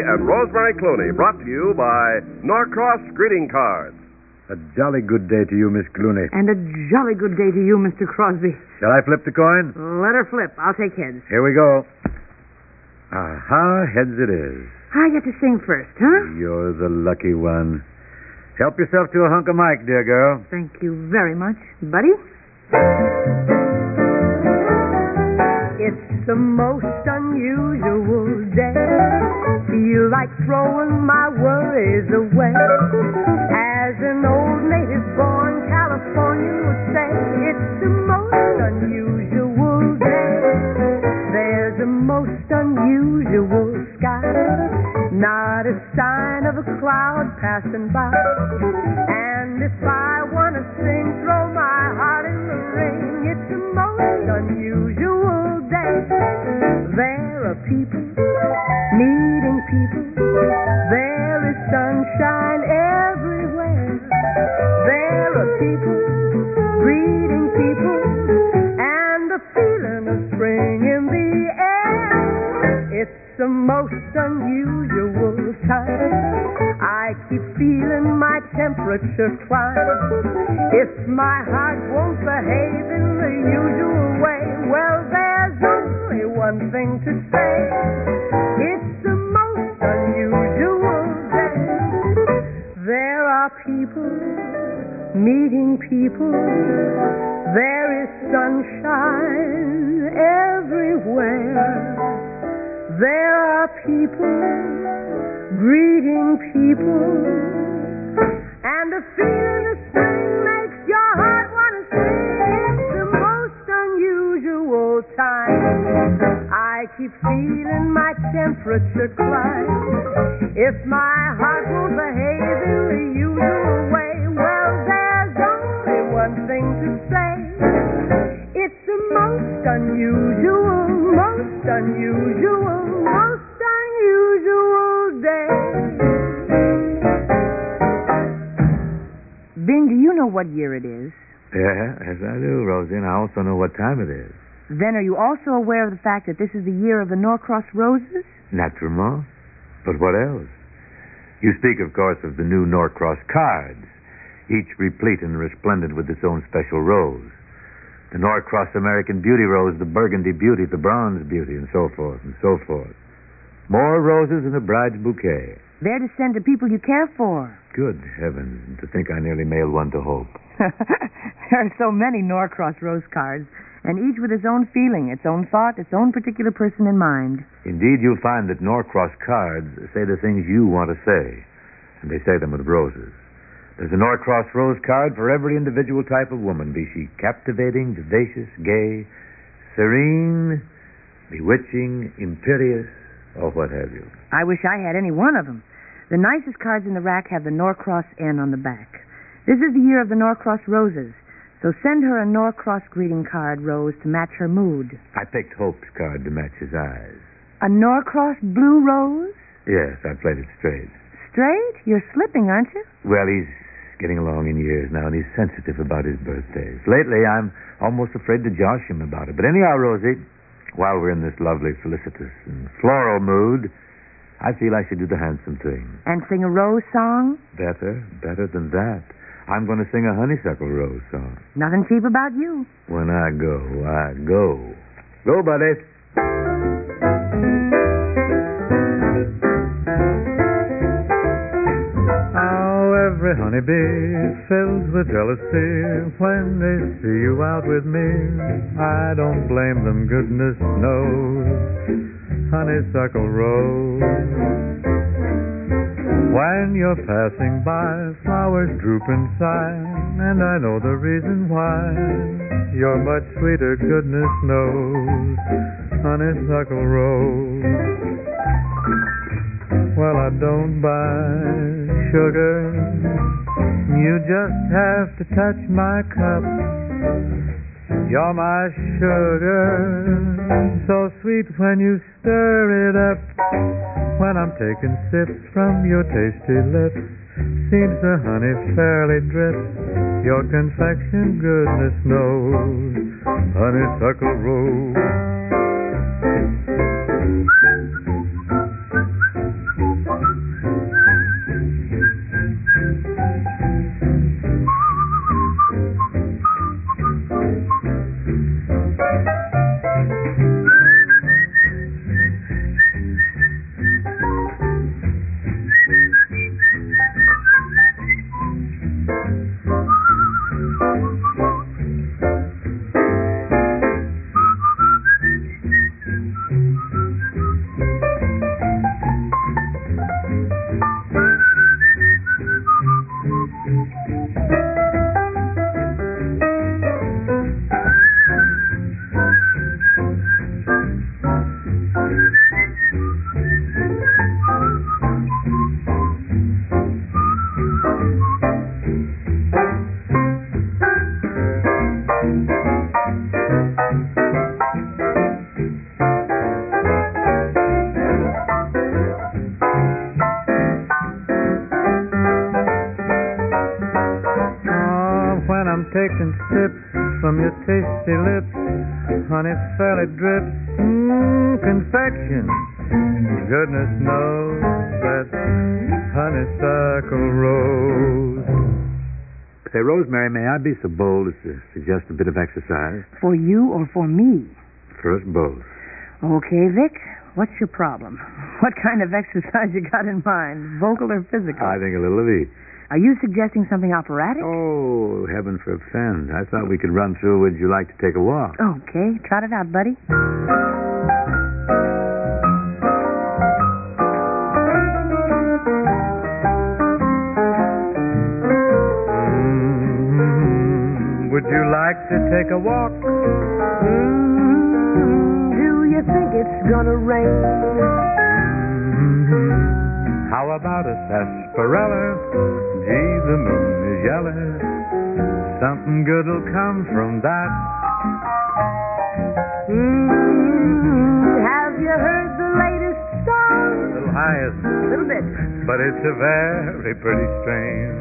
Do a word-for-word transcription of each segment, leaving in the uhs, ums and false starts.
and Rosemary Clooney, brought to you by Norcross Greeting Cards. A jolly good day to you, Miss Clooney. And a jolly good day to you, Mister Crosby. Shall I flip the coin? Let her flip. I'll take heads. Here we go. Aha, heads it is. I get to sing first, huh? You're the lucky one. Help yourself to a hunk of Mike, dear girl. Thank you very much, buddy. It's the most unusual day. Feel like throwing my worries away. As an old native-born Californian would say, it's the most unusual day. There's a most unusual sky. Not a sign of a cloud passing by. And if I want to sing, throw my heart in the ring. It's the most unusual day. There are people meeting people. There is sunshine everywhere. There are people greeting people, and the feeling of spring in the air. It's the most unusual time. I keep feeling my temperature climb. If my heart won't behave in the usual way, well, there's only one thing to say. It's the most unusual day. There are people meeting people. There is sunshine everywhere. There are people greeting people, and the feeling of spring makes your heart want to sing. It's the most unusual time. I keep feeling my temperature climb. If my heart won't behave in the usual way, well, there's only one thing to say. It's the most unusual, most unusual, most unusual day. Bing, do you know what year it is? Yeah, yes I do, Rosie, and I also know what time it is. Then are you also aware of the fact that this is the year of the Norcross Roses? Naturellement. But what else? You speak, of course, of the new Norcross cards, each replete and resplendent with its own special rose. The Norcross American Beauty Rose, the Burgundy Beauty, the Bronze Beauty, and so forth and so forth. More roses in a bride's bouquet. They're to send to people you care for. Good heavens, to think I nearly mailed one to Hope. There are so many Norcross rose cards, and each with its own feeling, its own thought, its own particular person in mind. Indeed, you'll find that Norcross cards say the things you want to say, and they say them with roses. There's a Norcross rose card for every individual type of woman, be she captivating, vivacious, gay, serene, bewitching, imperious, or what have you. I wish I had any one of them. The nicest cards in the rack have the Norcross N on the back. This is the year of the Norcross Roses, so send her a Norcross greeting card, Rose, to match her mood. I picked Hope's card to match his eyes. A Norcross blue rose? Yes, I played it straight. Straight? You're slipping, aren't you? Well, he's getting along in years now, and he's sensitive about his birthdays. Lately, I'm almost afraid to josh him about it. But anyhow, Rosie, while we're in this lovely, felicitous and floral mood, I feel I should do the handsome thing. And sing a rose song? Better, better than that. I'm going to sing a honeysuckle rose song. Nothing cheap about you. When I go, I go. Go, buddy. Every honeybee fills with jealousy when they see you out with me. I don't blame them, goodness knows. Honeysuckle rose. When you're passing by, flowers droop inside, and I know the reason why. You're much sweeter, goodness knows. Honeysuckle rose. Well, I don't buy sugar. You just have to touch my cup. You're my sugar, so sweet when you stir it up. When I'm taking sips from your tasty lips, seems the honey fairly drips. Your confection, goodness knows, honeysuckle rose. your tasty lips, honey, fairly drips. Mmm, confection. Goodness knows that honeysuckle rose. Say, Rosemary, may I be so bold as to suggest a bit of exercise? For you or for me? For us both. Okay, Vic. What's your problem? What kind of exercise you got in mind? Vocal or physical? I think a little of each. Are you suggesting something operatic? Oh, heaven forfend. I thought we could run through Would You Like to Take a Walk? Okay, trot it out, buddy. Mm, would you like to take a walk? Mm, do you think it's gonna rain? Mm-hmm. How about a sarsaparilla? Gee, the moon is yellow. Something good'll come from that. Mm, have you heard the latest song? A little highest, A little bit. but it's a very pretty strain.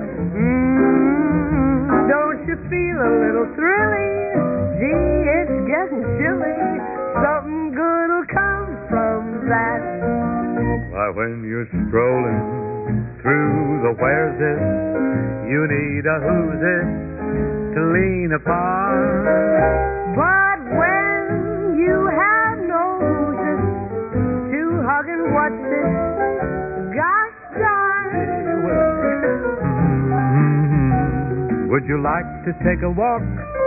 Mm, don't you feel a little thrilly? Gee, it's getting chilly. Something good'll come from that. Why, when you're strolling through the where's it, you need a who's it to lean upon. But when you have no who's it to hug and what's it, gosh darn. Mm-hmm. Would you like to take a walk?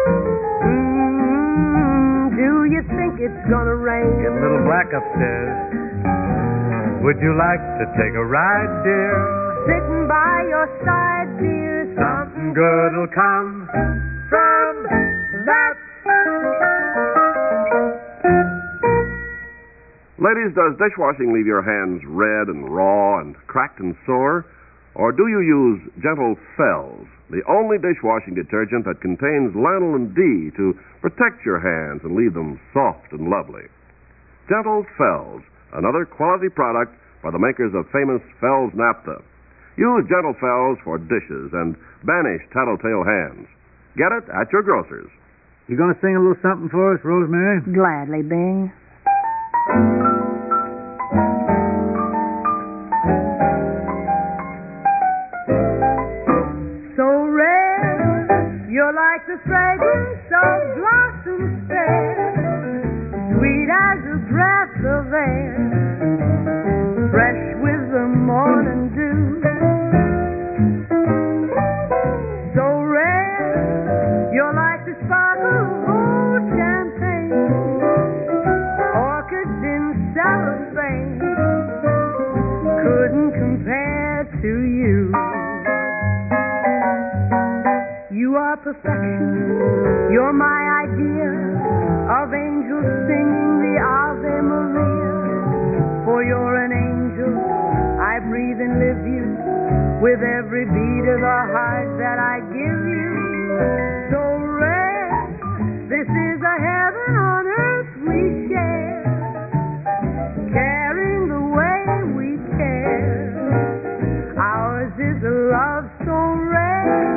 Mm, do you think it's gonna rain? Get a little black upstairs. Would you like to take a ride, dear? Sitting by your side, dear, Something good'll come from that. Ladies, does dishwashing leave your hands red and raw and cracked and sore? Or do you use Gentle Fells, the only dishwashing detergent that contains lanolin D to protect your hands and leave them soft and lovely? Gentle Fells, another quality product by the makers of famous Fells Naphtha. Use Gentle Fells for dishes and banish tattletale hands. Get it at your grocer's. You gonna sing a little something for us, Rosemary? Gladly, Bing. so rare. You're like the fragrance of blossoms fair, sweet as a breath of air, fresh with the morning dew. So rare, you're like the sparkle of old champagne, orchids in cellophane, couldn't compare to you. You are perfection, you're my idea of angels singing the Ave Maria. For you're an angel, I breathe and live you, with every beat of a heart that I give you. So rare, this is a heaven on earth we share, caring the way we care. Ours is a love so rare.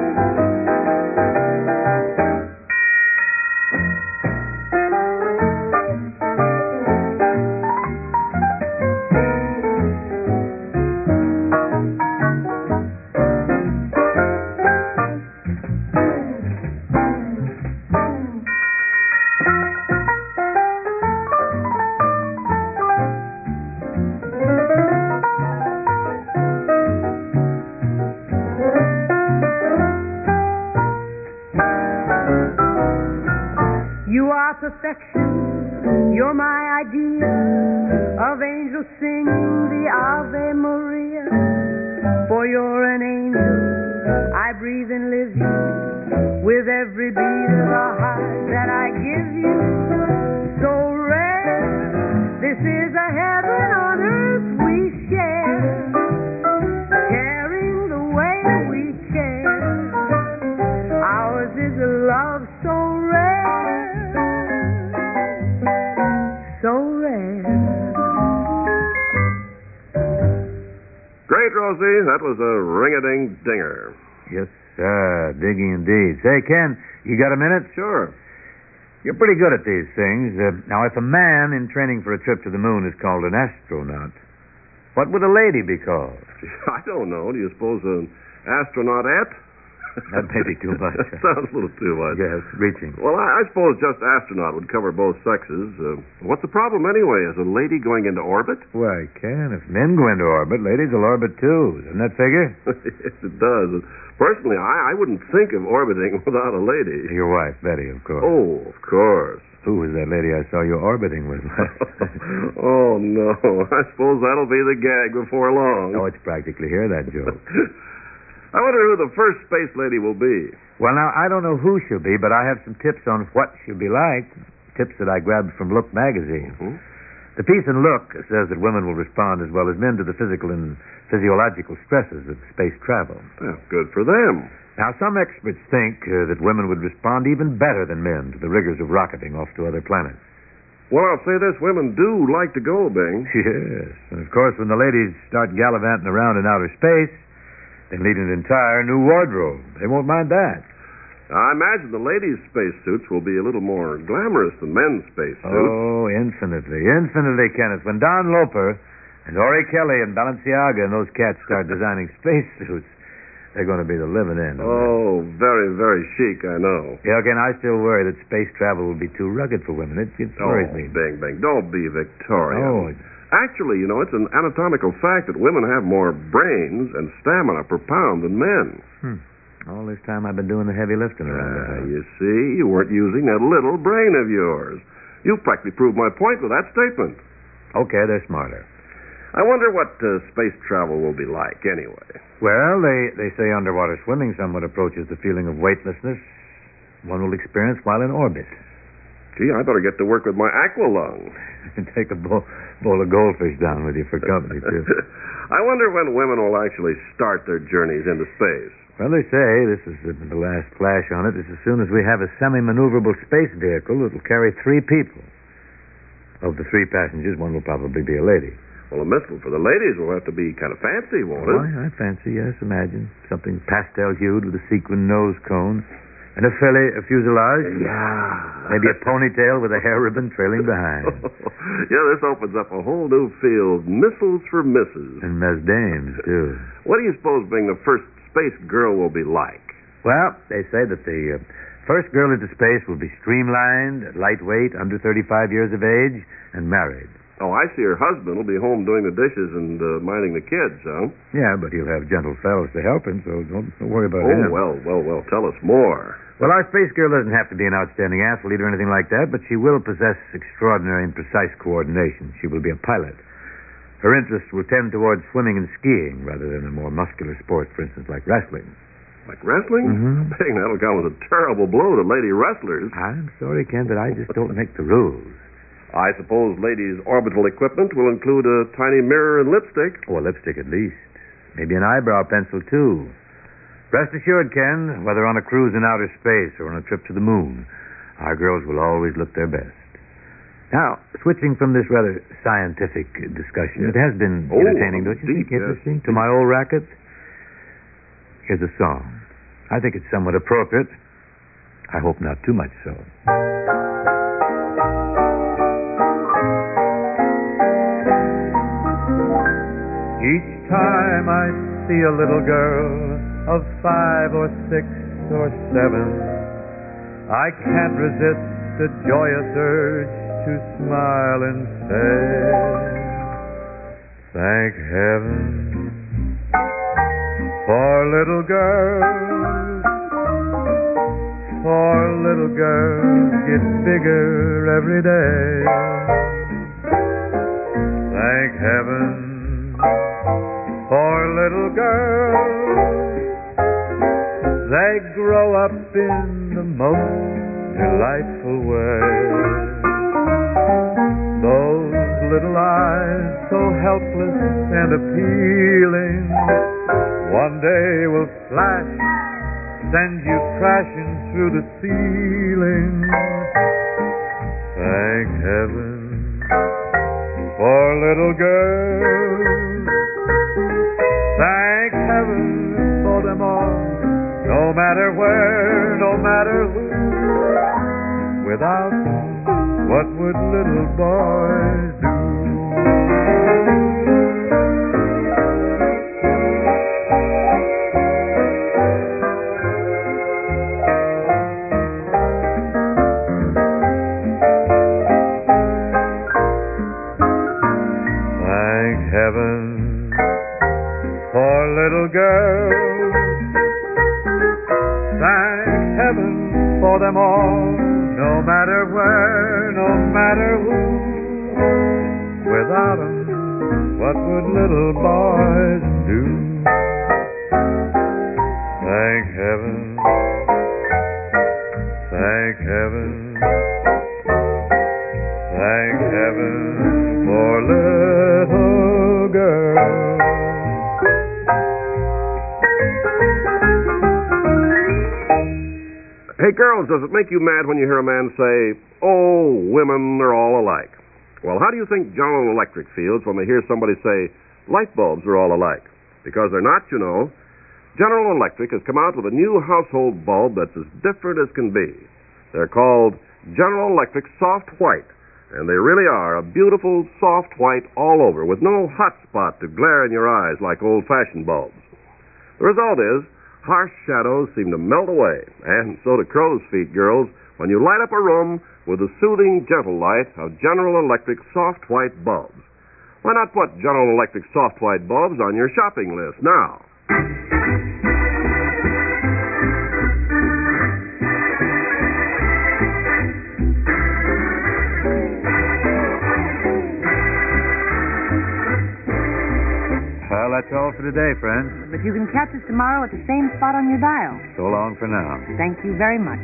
Perfection, you're my idea of angels singing the Ave Maria. For you're an angel, I breathe and live you, with every beat of a heart that I give you. So rare, this is a heaven on earth we share, caring the way we care. Ours is a love so rare. Great, Rosie. That was a ring-a-ding dinger. Yes, ah, diggy indeed. Say, Ken, you got a minute? Sure. You're pretty good at these things. Uh, now, if a man in training for a trip to the moon is called an astronaut, what would a lady be called? I don't know. Do you suppose an astronautette? That may be too much. Sounds a little too much. Yes, reaching. Well, I, I suppose just astronaut would cover both sexes. Uh, what's the problem anyway? Is a lady going into orbit? Why, Ken, if men go into orbit, ladies will orbit too. Doesn't that figure? Yes, it does. Personally, I, I wouldn't think of orbiting without a lady. Your wife, Betty, of course. Oh, of course. Who was that lady I saw you orbiting with? Oh, no. I suppose that'll be the gag before long. Oh, it's practically here, that joke. I wonder who the first space lady will be. Well, now, I don't know who she'll be, but I have some tips on what she'll be like. Tips that I grabbed from Look magazine. Mm-hmm. The piece in Look says that women will respond as well as men to the physical and physiological stresses of space travel. Well, good for them. Now, some experts think uh, that women would respond even better than men to the rigors of rocketing off to other planets. Well, I'll say this. Women do like to go, Bing. Yes. And, of course, when the ladies start gallivanting around in outer space, they need an entire new wardrobe. They won't mind that. I imagine the ladies' spacesuits will be a little more glamorous than men's spacesuits. Oh, infinitely, infinitely, Kenneth. When Don Loper and Ori Kelly and Balenciaga and those cats start designing spacesuits, they're going to be the living end. Oh, very, very chic, I know. Yeah, again, I still worry that space travel will be too rugged for women. It, it worries oh, me. Bing, Bing, don't be Victorian. Oh, actually, you know, it's an anatomical fact that women have more brains and stamina per pound than men. Hmm. All this time I've been doing the heavy lifting around the Ah, house. you see, you weren't using that little brain of yours. You practically proved my point with that statement. Okay, they're smarter. I wonder what uh, space travel will be like, anyway. Well, they, they say underwater swimming somewhat approaches the feeling of weightlessness one will experience while in orbit. Gee, I better get to work with my aqua lung. And take a bowl, bowl of goldfish down with you for company, too. I wonder when women will actually start their journeys into space. Well, they say, this is the, the last flash on it, is as soon as we have a semi-maneuverable space vehicle that will carry three people. Of the three passengers, one will probably be a lady. Well, a missile for the ladies will have to be kind of fancy, won't it? Why, I fancy, yes, imagine. Something pastel-hued with a sequin nose cone. And a filly, a fuselage. Yeah. Maybe a ponytail with a hair ribbon trailing behind. Yeah, this opens up a whole new field. Missiles for misses. And mesdames, too. What do you suppose being the first space girl will be like? Well, they say that the uh, first girl into space will be streamlined, lightweight, under thirty-five years of age, and married. Oh, I see her husband will be home doing the dishes and uh, minding the kids, huh? Yeah, but he'll have gentle fellows to help him, so don't, don't worry about oh, him. well, well, well, tell us more. Well, our space girl doesn't have to be an outstanding athlete or anything like that, but she will possess extraordinary and precise coordination. She will be a pilot. Her interests will tend towards swimming and skiing rather than a more muscular sport, for instance, like wrestling. Like wrestling? Mm-hmm. Bang, that'll come as a terrible blow to lady wrestlers. I'm sorry, Ken, but I just don't make the rules. I suppose ladies' orbital equipment will include a tiny mirror and lipstick. Oh, a lipstick at least. Maybe an eyebrow pencil, too. Rest assured, Ken, whether on a cruise in outer space or on a trip to the moon, our girls will always look their best. Now, switching from this rather scientific discussion, yes. It has been oh, entertaining, don't you deep, think? Interesting yes. to my old racket. Here's a song. I think it's somewhat appropriate. I hope not too much so. Each time I see a little girl of five or six or seven, I can't resist a joyous urge to smile and say, thank heaven for little girls, for little girls get bigger every day. Thank heaven for little girls, they grow up in the most delightful way. Those little eyes, so helpless and appealing, one day will flash, send you crashing through the ceiling. Thank heaven for little girls. Thank heaven for them all, no matter where, no matter who. Without them, what would little boys do? Thank heaven for little girls. Thank heaven for them all, no matter where, no matter who. Without 'em, what would little boys do? Thank heaven, thank heaven, thank heaven for little girls. Hey, girls, does it make you mad when you hear a man say, "Oh, women are all alike"? Well, how do you think General Electric feels when they hear somebody say, "Light bulbs are all alike"? Because they're not, you know. General Electric has come out with a new household bulb that's as different as can be. They're called General Electric Soft White, and they really are a beautiful soft white all over with no hot spot to glare in your eyes like old-fashioned bulbs. The result is harsh shadows seem to melt away, and so do crow's feet, girls, when you light up a room with the soothing, gentle light of General Electric Soft White bulbs. Why not put General Electric Soft White bulbs on your shopping list now? Well, that's all for today, friends. But you can catch us tomorrow at the same spot on your dial. So long for now. Thank you very much.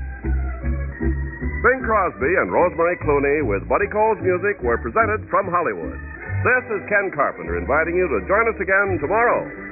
Bing Crosby and Rosemary Clooney with Buddy Cole's music were presented from Hollywood. This is Ken Carpenter inviting you to join us again tomorrow